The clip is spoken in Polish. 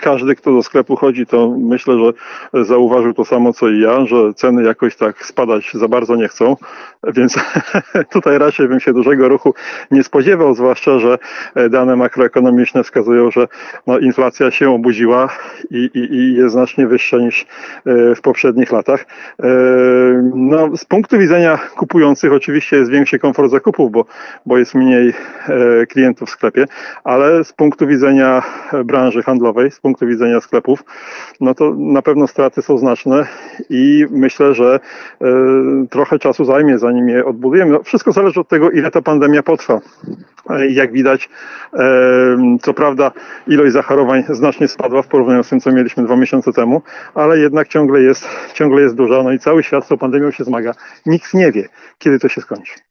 każdy, kto do sklepu chodzi, to myślę, że zauważył to samo co i ja, że ceny jakoś tak spadać za bardzo nie chcą, więc tutaj raczej bym się dużego ruchu nie spodziewał, zwłaszcza, że dane makroekonomiczne wskazują, że inflacja się obudziła i jest znacznie wyższa niż w poprzednich latach. Z punktu widzenia kupujących oczywiście jest większy komfort zakupów, bo jest mniej klientów w sklepie, ale z punktu widzenia branży handlowej, z punktu widzenia sklepów, to na pewno straty są znaczne i myślę, że trochę czasu zajmie, zanim je odbudujemy. Wszystko zależy od tego, ile ta pandemia potrwa. Jak widać, co prawda ilość zachorowań znacznie spadła w porównaniu z tym, co mieliśmy 2 miesiące temu, ale jednak ciągle jest duża. I cały świat z tą pandemią się zmaga. Nikt nie wie, kiedy to się skończy.